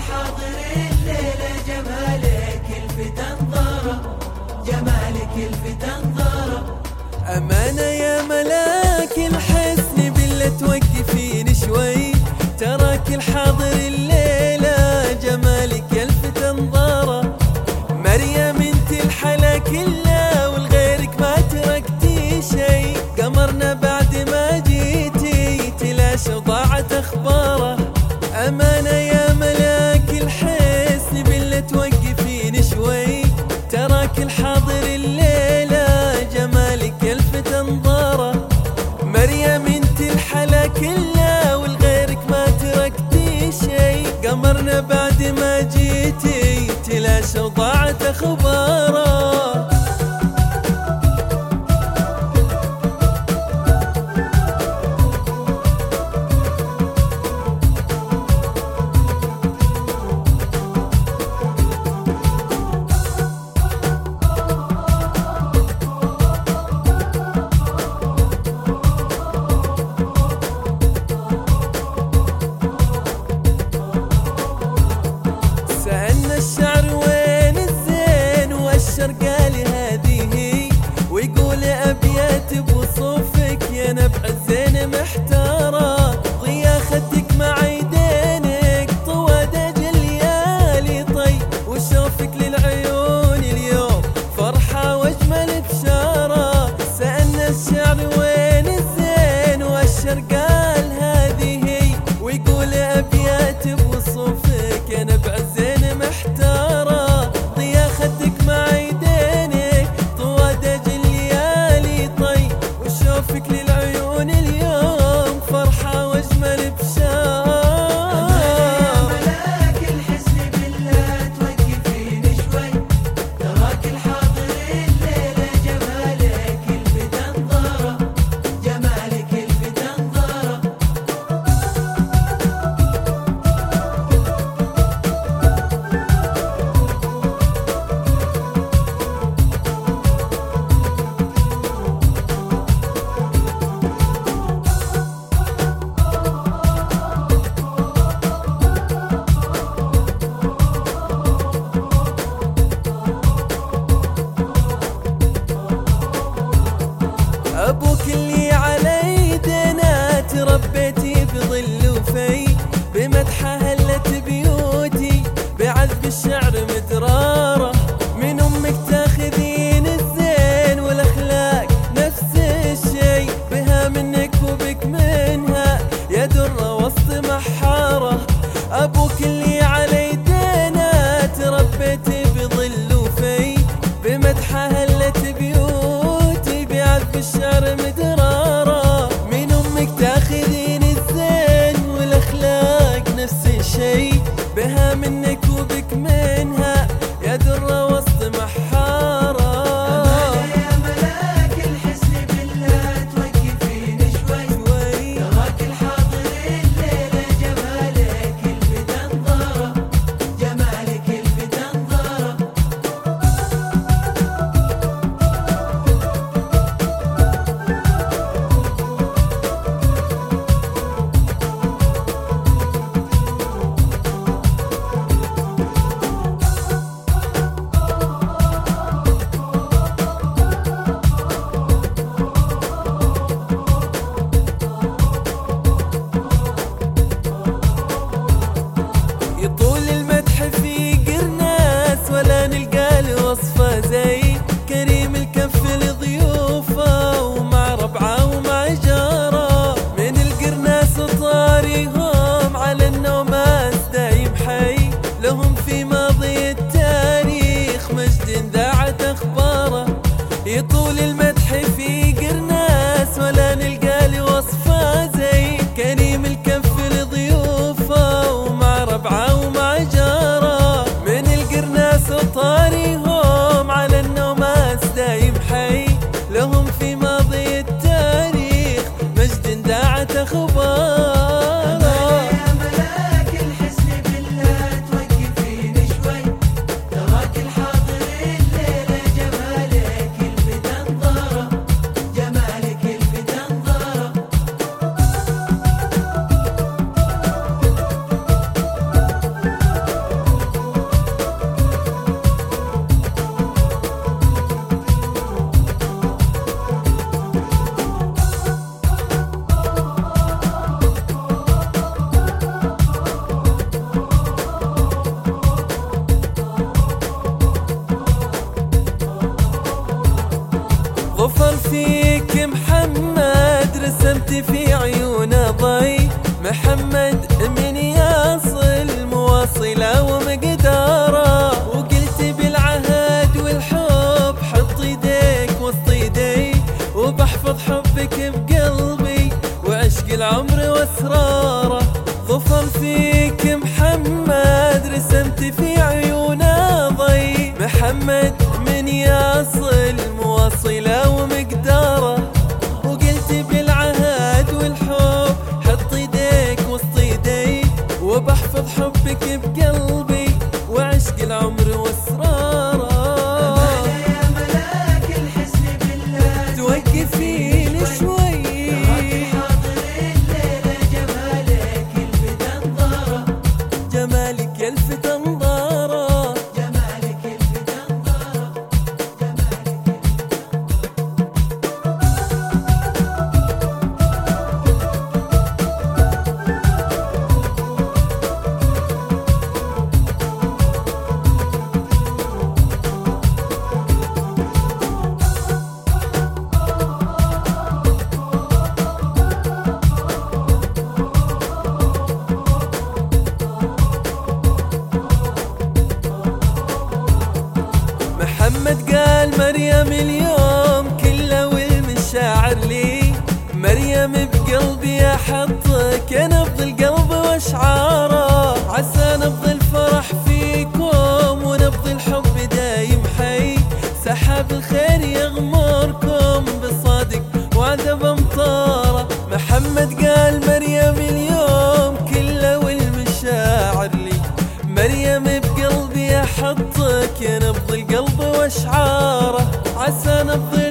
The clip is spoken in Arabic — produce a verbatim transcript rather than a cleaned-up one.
الحاضر الليلة جمالك يلفت انظاره، جمالك يلفت انظاره. أمانة يا ملاك الحسن بالله توقفين شوي، تراك الحاضر الليلة جمالك يلفت انظاره. مريم انت الحلا كلها والغيرك ما تركتي شي، قمرنا بعد ما جيتي تلاشى وضاعت اخباره. أمانة يا ملاك الحسن بالله توقفين شوي، تراك الحاضر الليلة جمالك يلفت انظاره. مريم انت الحلا كلها والغيرك ما تركتي شي، قمرنا بعد ما جيتي تلاشى وضاعت اخباره. الشعر وين الزين والشر قال هذه هي، ويقول ابيات بوصفك يا نبع الزين محتاره. ضيا خدك مع يدينك طواد الليالي طي، وشوفك للعيون اليوم فرحه واجمل بشاره. سألنا الشعر وين الزين والشر قال هذه هي، ويقول ابيات بوصفك يا نبع الزين محتاره. ضيا خدك مع يدينك طوادج الليالي طي، وشوفك للعيون اليوم فرحه واجمل بشاره. ملاك الحسن بالله توقفين شوي، تراك الحاضر الليله جمالك يلفت انظاره، جمالك يلفت انظاره. أبوك اللي علي دنا تربيتي بظل وفي، بمدحه هلت بيوتي بعذب الشعر مدراره. من أمك تاخذين الزين والأخلاق نفس الشي، بها منك وبك منها يا درة وسط محاره. أبوك اللي علي دنا تربيتي بظل وفي، بمدحه هلت بيوتي بعذب الشعر مدراره. من أمك تاخذين الزين والأخلاق نفس الشي، بها منك وبك منها يا درة وسط محاره. أمانة يا ملاك الحسن بالله توقفين شوي، تراك الحاضر الليلة جمالك يلفت انظاره، جمالك يلفت انظاره. رسمت في عيونه ضي. محمد من يصل مواصله ومقداره، وقلت بالعهد والحب حط يديك وسط يدي، وبحفظ حبك بقلبي وعشق العمر واسراره. ظفر فيك محمد رسمت في عيونه ضي. محمد من يصل مواصله ومقداره، وقلت بالعهد والحب حط يديك وسط يدي، وبحفظ حبك بقلبي وعشق العمر واسراره. أمانة يا ملاك الحسن بالله توقفين شوي، تراك حاضر الليلة جمالك يلفت انظاره، جمالك يلفت انظاره. جمالك يلفت انظاره، جمالك محمد قال مريم اليوم كله والمشاعر لي. مريم بقلبي احطك نبض القلب واشعاره، عسى نبض الفرح فيكم ونبض الحب دايم حي. سحاب الخير يغمركم بصادق وعذب امطاره. محمد قال مريم اليوم كله والمشاعر لي. مريم بقلبي احطك نبض القلب واشعاره، عسى نبض